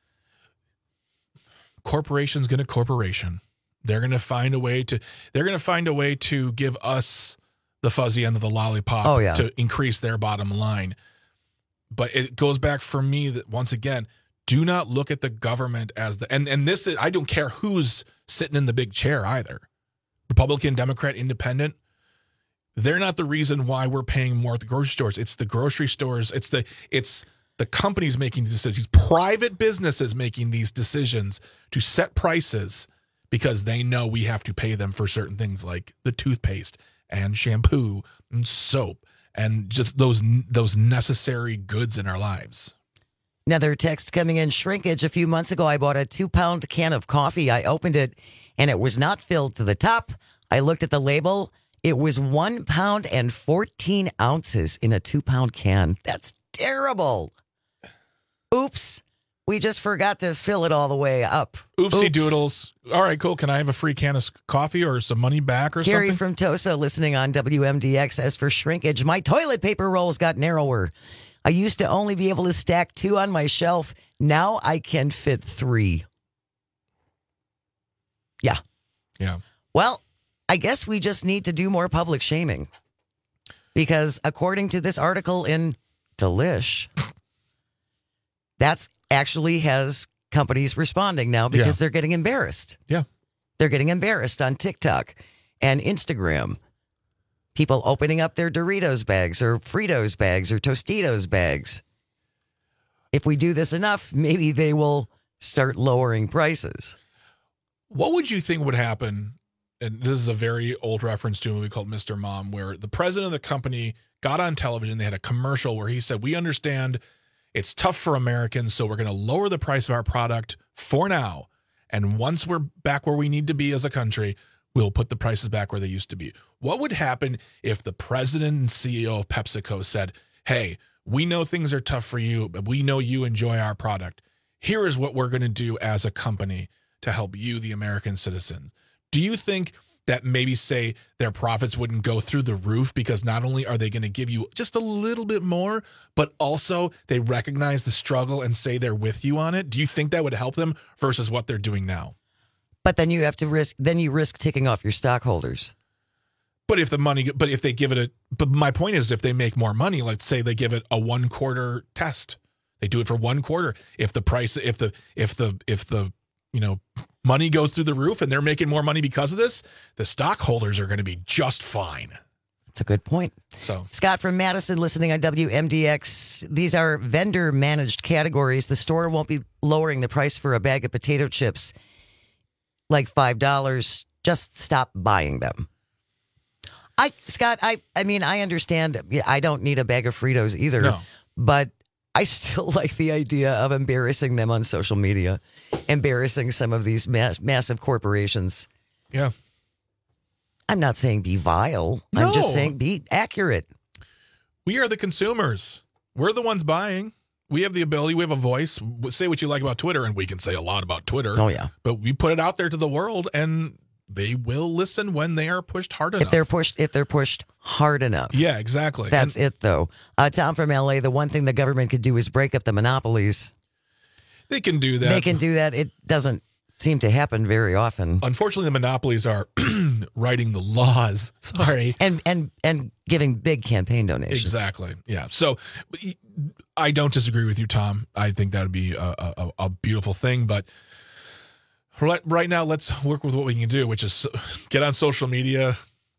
Corporation's going to corporation. They're going to find a way to, they're going to find a way to give us the fuzzy end of the lollipop oh, yeah. to increase their bottom line. But it goes back for me that once again, do not look at the government as the, and, and this is, I don't care who's sitting in the big chair either. Republican, Democrat, Independent. They're not the reason why we're paying more at the grocery stores. It's the grocery stores. It's the, it's the companies making decisions, private businesses making these decisions to set prices because they know we have to pay them for certain things like the toothpaste and shampoo and soap and just those, those necessary goods in our lives. Another text coming in, shrinkage. A few months ago, I bought a two-pound can of coffee. I opened it, and it was not filled to the top. I looked at the label. It was one pound and fourteen ounces in a two-pound can. That's terrible. Oops. We just forgot to fill it all the way up. Oopsie Oops. doodles. All right, cool. Can I have a free can of coffee or some money back or Gary something? from Tosa listening on W M D X says, for shrinkage, my toilet paper rolls got narrower. I used to only be able to stack two on my shelf. Now I can fit three. Yeah. Yeah. Well, I guess we just need to do more public shaming. Because according to this article in Delish, that's actually has companies responding now because Yeah. they're getting embarrassed. Yeah. They're getting embarrassed on TikTok and Instagram. People opening up their Doritos bags or Fritos bags or Tostitos bags. If we do this enough, maybe they will start lowering prices. What would you think would happen? And this is a very old reference to a movie called Mister Mom, where the president of the company got on television. They had a commercial where he said, we understand it's tough for Americans, so we're going to lower the price of our product for now. And once we're back where we need to be as a country, we'll put the prices back where they used to be. What would happen if the president and C E O of PepsiCo said, hey, we know things are tough for you, but we know you enjoy our product. Here is what we're going to do as a company to help you, the American citizens. Do you think that maybe, say, their profits wouldn't go through the roof because not only are they going to give you just a little bit more, but also they recognize the struggle and say they're with you on it? Do you think that would help them versus what they're doing now? But then you have to risk, then you risk ticking off your stockholders. But if the money, but if they give it a, but my point is if they make more money, let's say they give it a one quarter test, they do it for one quarter. If the price, if the, if the, if the, you know, money goes through the roof and they're making more money because of this, the stockholders are going to be just fine. That's a good point. So Scott from Madison listening on W M D X. These are vendor managed categories. The store won't be lowering the price for a bag of potato chips like five dollars. Just stop buying them. I Scott, I, I mean, I understand. I don't need a bag of Fritos either, No. but I still like the idea of embarrassing them on social media, embarrassing some of these ma- massive corporations. Yeah. I'm not saying be vile. No. I'm just saying be accurate. We are the consumers. We're the ones buying. We have the ability. We have a voice. Say what you like about Twitter, and we can say a lot about Twitter. Oh, yeah. But we put it out there to the world, and they will listen when they are pushed hard enough. If they're pushed, if they're pushed hard enough. Yeah, exactly. That's And it, though. Uh, Tom from L A, the one thing the government could do is break up the monopolies. They can do that. They can do that. It doesn't seem to happen very often. Unfortunately, the monopolies are writing the laws. Sorry. And and and giving big campaign donations. Exactly. Yeah. So I don't disagree with you, Tom. I think that would be a, a, a beautiful thing. But right, right now, let's work with what we can do, which is get on social media.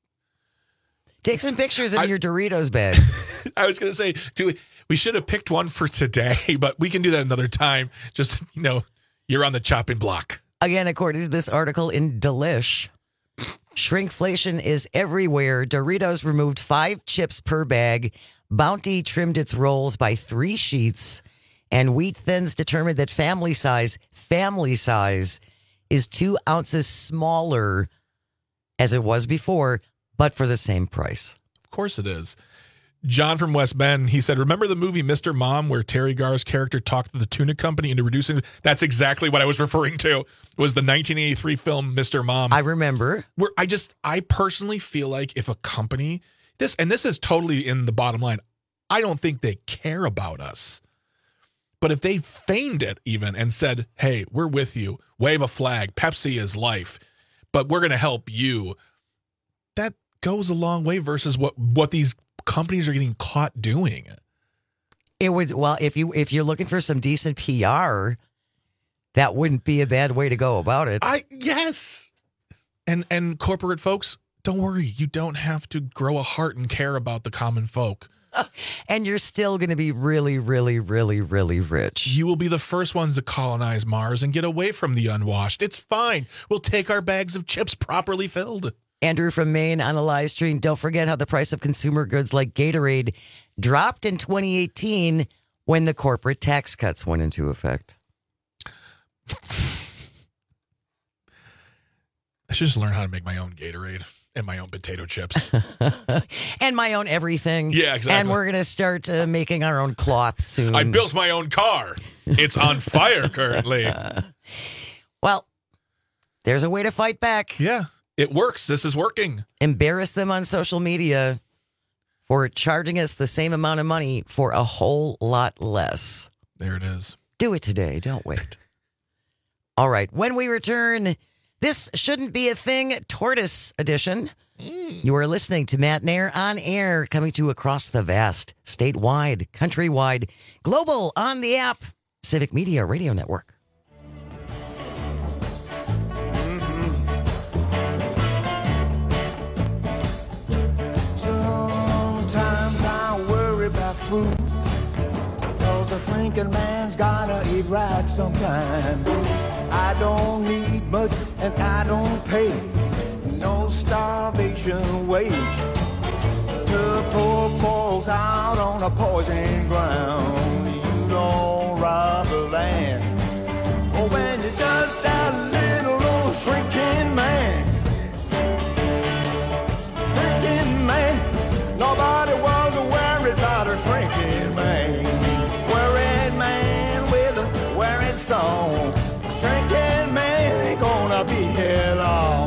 Take some pictures of I, your Doritos bag. I was going to say, do we, we should have picked one for today, but we can do that another time. Just, you know, you're on the chopping block. Again, according to this article in Delish, shrinkflation is everywhere. Doritos removed five chips per bag. Bounty trimmed its rolls by three sheets. And Wheat Thins determined that family size, family size, is two ounces smaller as it was before, but for the same price. Of course it is. John from West Bend, he said, remember the movie Mister Mom where Terry Garr's character talked to the tuna company into reducing? That's exactly what I was referring to. It was the nineteen eighty-three film Mister Mom. I remember. Where I just, I personally feel like if a company, this, and this is totally in the bottom line, I don't think they care about us. But if they feigned it even and said, hey, we're with you, wave a flag, Pepsi is life, but we're going to help you, that goes a long way versus what, what these companies are getting caught doing. It would, well, if you if you're looking for some decent P R, that wouldn't be a bad way to go about it. I yes. And and corporate folks, don't worry, you don't have to grow a heart and care about the common folk. And you're still going to be really, really, really, really rich. You will be the first ones to colonize Mars and get away from the unwashed. It's fine. We'll take our bags of chips properly filled. Andrew from Maine on a live stream. Don't forget how the price of consumer goods like Gatorade dropped in twenty eighteen when the corporate tax cuts went into effect. I should just learn how to make my own Gatorade and my own potato chips. And my own everything. Yeah, exactly. And we're going to start uh, making our own cloth soon. I built my own car. It's on fire currently. Well, there's a way to fight back. Yeah. It works. This is working. Embarrass them on social media for charging us the same amount of money for a whole lot less. There it is. Do it today. Don't wait. All right. When we return, this shouldn't be a thing, Tortoise edition. Mm. You are listening to Matt Nair on air, coming to across the vast, statewide, countrywide, global on the app, Civic Media Radio Network. Food, cause a shrinking man's gotta eat right sometime. I don't need much and I don't pay no starvation wage to poor folks out on a poison ground. You don't rob the land, or when you're just that little old shrinking man. Shrinking man, nobody was worried about a shrinking man. Worried man with a worried song. Shrinking man ain't gonna be here long.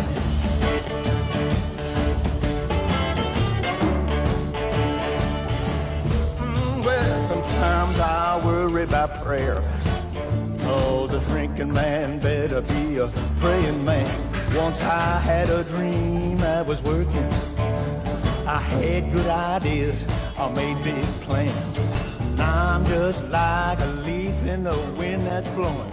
Mm, well, sometimes I worry about prayer. Oh, the shrinking man better be a praying man. Once I had a dream I was working. I had good ideas, I made big plans. Now I'm just like a leaf in the wind that's blowing.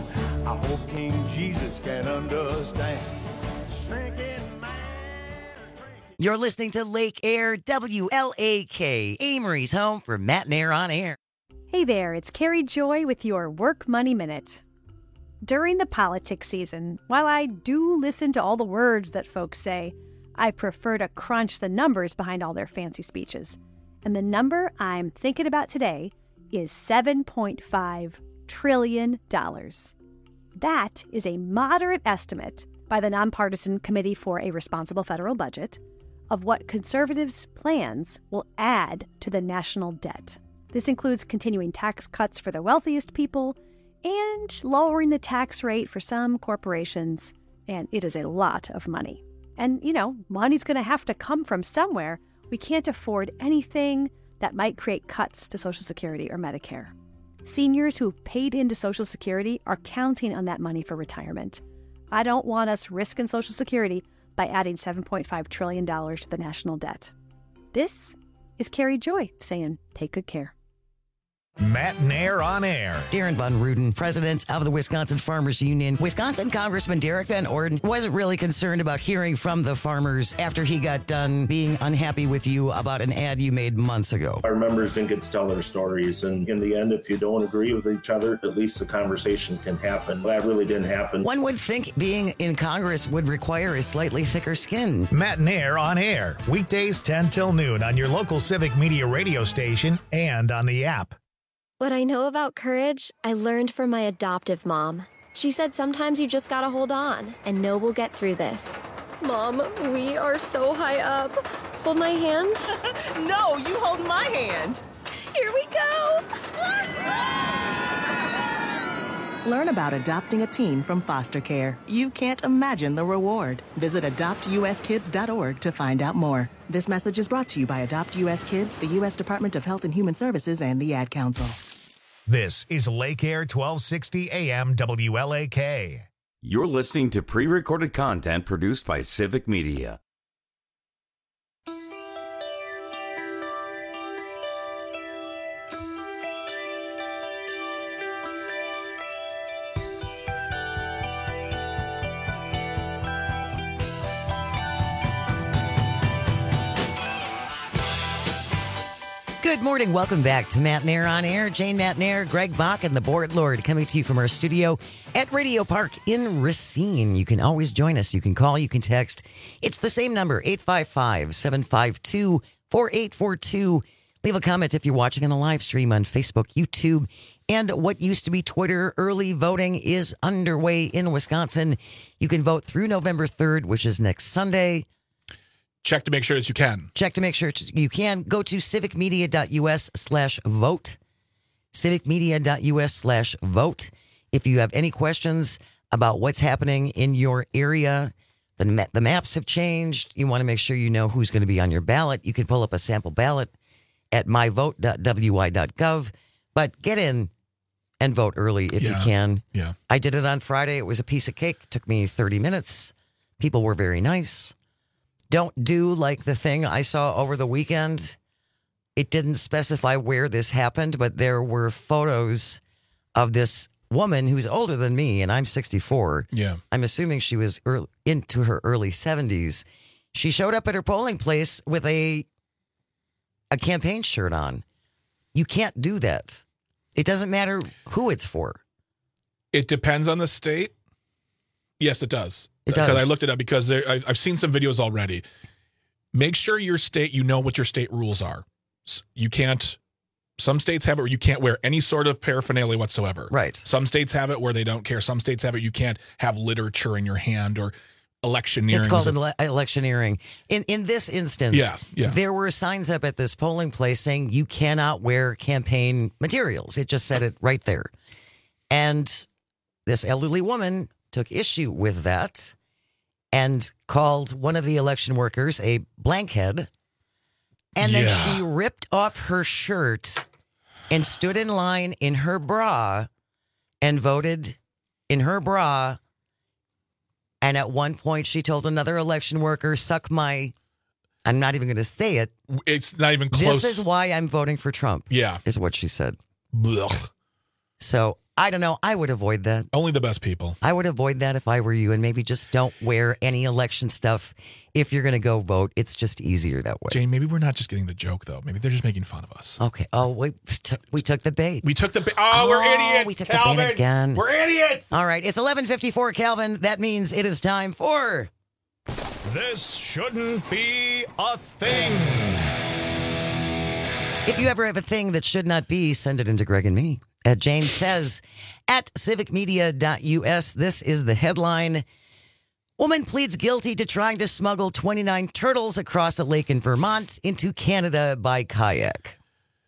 I hope King Jesus can understand. Shrinking man. You're listening to Lake Air W L A K, Amory's home for Matt and Air on Air. Hey there, it's Carrie Joy with your Work Money Minute. During the politics season, while I do listen to all the words that folks say, I prefer to crunch the numbers behind all their fancy speeches. And the number I'm thinking about today is seven point five trillion dollars. That is a moderate estimate by the Nonpartisan Committee for a Responsible Federal Budget of what conservatives' plans will add to the national debt. This includes continuing tax cuts for the wealthiest people and lowering the tax rate for some corporations, and it is a lot of money. And, you know, money's going to have to come from somewhere. We can't afford anything that might create cuts to Social Security or Medicare. Seniors who've paid into Social Security are counting on that money for retirement. I don't want us risking Social Security by adding seven point five trillion dollars to the national debt. This is Carrie Joy saying, take good care. Matt and Air on Air. Darren Von Ruden, president of the Wisconsin Farmers Union. Wisconsin Congressman Derek Van Orden wasn't really concerned about hearing from the farmers after he got done being unhappy with you about an ad you made months ago. Our members didn't get to tell their stories, and in the end, if you don't agree with each other, at least the conversation can happen. That really didn't happen. One would think being in Congress would require a slightly thicker skin. Matt and Air on Air, weekdays ten till noon on your local Civic Media radio station and on the app. What I know about courage, I learned from my adoptive mom. She said sometimes you just gotta hold on and know we'll get through this. Mom, we are so high up. Hold my hand. No, you hold my hand. Here we go. Learn about adopting a teen from foster care. You can't imagine the reward. Visit adopt u s kids dot org to find out more. This message is brought to you by Adopt U S Kids, the U S Department of Health and Human Services, and the Ad Council. This is Lake Air twelve sixty A M W L A K. You're listening to pre-recorded content produced by Civic Media. Good morning. Welcome back to Matt and Air on Air. Jane Matt and Air, Greg Bach, and the Board Lord coming to you from our studio at Radio Park in Racine. You can always join us. You can call, you can text. It's the same number, eight five five, seven five two, four eight four two. Leave a comment if you're watching on the live stream on Facebook, YouTube, and what used to be Twitter. Early voting is underway in Wisconsin. You can vote through November third, which is next Sunday. Check to make sure that you can. Check to make sure you can. Go to civicmedia.us slash vote. civicmedia.us slash vote. If you have any questions about what's happening in your area, the, ma- the maps have changed. You want to make sure you know who's going to be on your ballot. You can pull up a sample ballot at my vote dot w y dot gov. But get in and vote early if Yeah. you can. Yeah. I did it on Friday. It was a piece of cake. It took me thirty minutes. People were very nice. Don't do like the thing I saw over the weekend. It didn't specify where this happened, but there were photos of this woman who's older than me, and I'm sixty-four. Yeah. I'm assuming she was early, into her early seventies. She showed up at her polling place with a a campaign shirt on. You can't do that. It doesn't matter who it's for. It depends on the state. Yes, it does. It does. Because I looked it up because there, I, I've seen some videos already. Make sure your state, you know what your state rules are. S- You can't, some states have it where you can't wear any sort of paraphernalia whatsoever. Right. Some states have it where they don't care. Some states have it, you can't have literature in your hand or electioneering. It's called is a- ele- electioneering. In in this instance, Yes, yeah. there were signs up at this polling place saying you cannot wear campaign materials. It just said it right there. And this elderly woman took issue with that and called one of the election workers a blankhead. And then Yeah. she ripped off her shirt and stood in line in her bra and voted in her bra. And at one point, she told another election worker, suck my, I'm not even going to say it. It's not even close. This is why I'm voting for Trump. Yeah. Is what she said. Blech. So I don't know. I would avoid that. Only the best people. I would avoid that if I were you, and maybe just don't wear any election stuff if you're going to go vote. It's just easier that way. Jane, maybe we're not just getting the joke, though. Maybe they're just making fun of us. Okay. Oh, we, t- we took the bait. We took the bait. Oh, oh, we're idiots, We took Calvin. the bait again. We're idiots. All right. It's eleven fifty-four, Calvin. That means it is time for... This shouldn't be a thing. If you ever have a thing that should not be, send it into Greg and me. At Jane Says at civic media dot U S. This is the headline. Woman pleads guilty to trying to smuggle twenty-nine turtles across a lake in Vermont into Canada by kayak.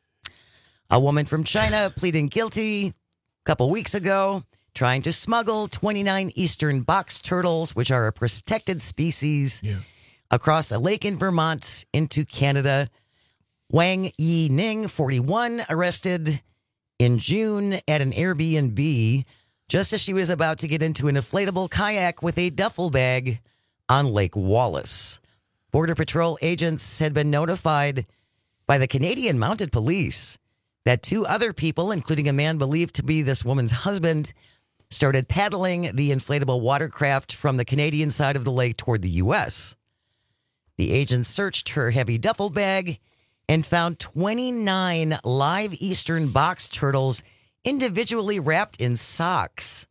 A woman from China pleading guilty a couple weeks ago, trying to smuggle twenty-nine eastern box turtles, which are a protected species, yeah. across a lake in Vermont into Canada. Wang Yi Ning, forty-one, arrested in June at an Airbnb just as she was about to get into an inflatable kayak with a duffel bag on Lake Wallace. Border Patrol agents had been notified by the Canadian Mounted Police that two other people, including a man believed to be this woman's husband, started paddling the inflatable watercraft from the Canadian side of the lake toward the U S. The agents searched her heavy duffel bag and found twenty-nine live eastern box turtles individually wrapped in socks.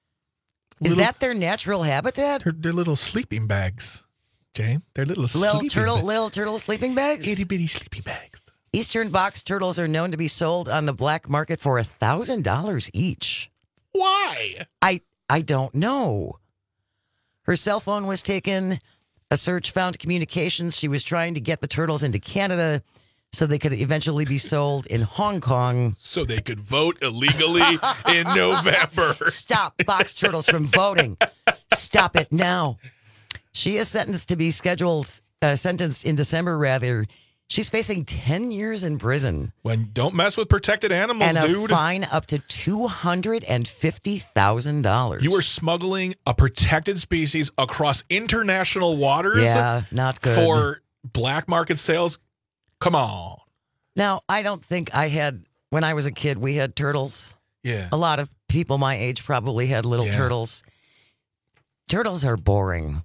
Is Little, that their natural habitat? They're, they're little sleeping bags, Jane. They're little, little sleeping turtle, bags. little turtle sleeping bags. Itty bitty sleeping bags. Eastern box turtles are known to be sold on the black market for a thousand dollars each. Why? I I don't know. Her cell phone was taken. A search found communications. She was trying to get the turtles into Canada so they could eventually be sold in Hong Kong. So they could vote illegally in November. Stop box turtles from voting. Stop it now. She is sentenced to be scheduled, uh, sentenced in December, rather. She's facing ten years in prison. When don't mess with protected animals, and a dude. fine up to two hundred fifty thousand dollars. You are smuggling a protected species across international waters? Yeah, not good. For black market sales? Come on. Now, I don't think I had, when I was a kid, we had turtles. Yeah. A lot of people my age probably had little Yeah. turtles. Turtles are boring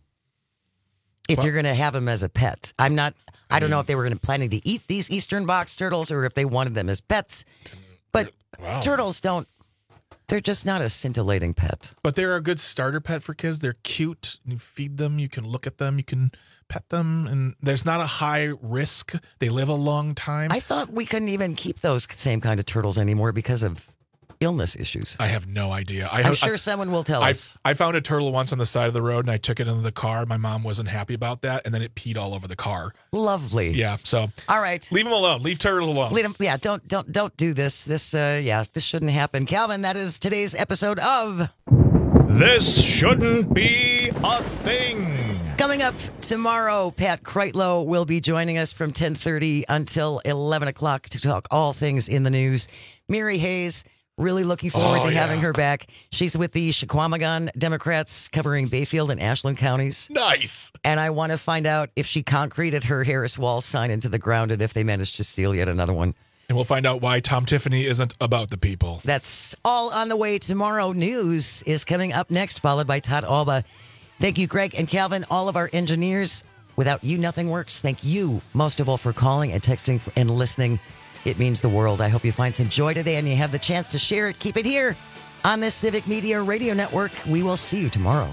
if Well- you're going to have them as a pet. I'm not, I, I don't mean, know if they were gonna, planning to eat these eastern box turtles or if they wanted them as pets. But wow. turtles don't, they're just not a scintillating pet. But they're a good starter pet for kids. They're cute. You feed them. You can look at them. You can pet them. And there's not a high risk. They live a long time. I thought we couldn't even keep those same kind of turtles anymore because of illness issues. I have no idea. I I'm have, sure I, someone will tell I, us. I found a turtle once on the side of the road and I took it into the car. My mom wasn't happy about that. And then it peed all over the car. Lovely. Yeah. So. All right. Leave them alone. Leave turtles alone. Leave them, yeah. Don't, don't, don't do this. This, uh, yeah, this shouldn't happen. Calvin, that is today's episode of This Shouldn't Be a Thing. Coming up tomorrow, Pat Kreitlow will be joining us from ten thirty until eleven o'clock to talk all things in the news. Mary Hayes, really looking forward oh, to yeah. having her back. She's with the Chequamegon Democrats covering Bayfield and Ashland counties. Nice. And I want to find out if she concreted her Harris Wall sign into the ground and if they managed to steal yet another one. And we'll find out why Tom Tiffany isn't about the people. That's all on the way. Tomorrow news is coming up next, followed by Todd Alba. Thank you, Greg and Calvin, all of our engineers. Without you, nothing works. Thank you, most of all, for calling and texting and listening. It means the world. I hope you find some joy today and you have the chance to share it. Keep it here on this Civic Media Radio Network. We will see you tomorrow.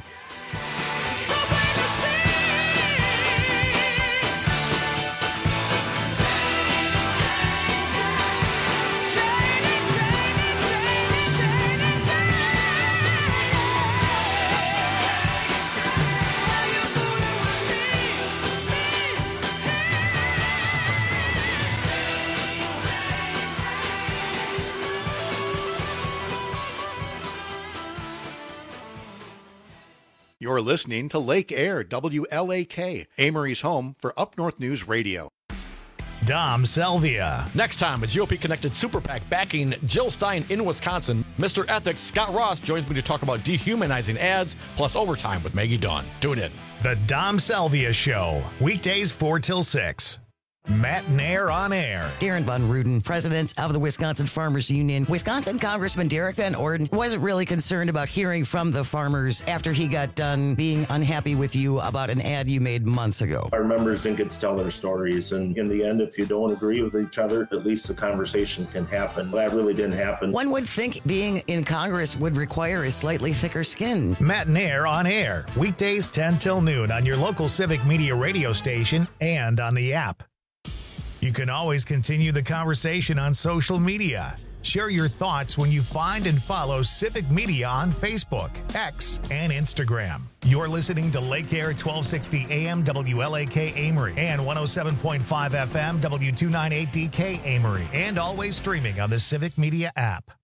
You're listening to Lake Air, W L A K, Amory's home for Up North News Radio. Dom Salvia. Next time, a G O P-connected super PAC backing Jill Stein in Wisconsin. Mister Ethics Scott Ross joins me to talk about dehumanizing ads, plus overtime with Maggie Dawn. Tune in. The Dom Salvia Show, weekdays four till six. Matt Nair on air. Darren Von Ruden, president of the Wisconsin Farmers Union. Wisconsin Congressman Derek Van Orden wasn't really concerned about hearing from the farmers after he got done being unhappy with you about an ad you made months ago. Our members didn't get to tell their stories, and in the end, if you don't agree with each other, at least the conversation can happen. That really didn't happen. One would think being in Congress would require a slightly thicker skin. Matt Nair on air, weekdays ten till noon on your local Civic Media radio station and on the app. You can always continue the conversation on social media. Share your thoughts when you find and follow Civic Media on Facebook, X, and Instagram. You're listening to Lake Air twelve sixty A M W L A K Amory and one oh seven point five F M W two ninety-eight D K Amory, and always streaming on the Civic Media app.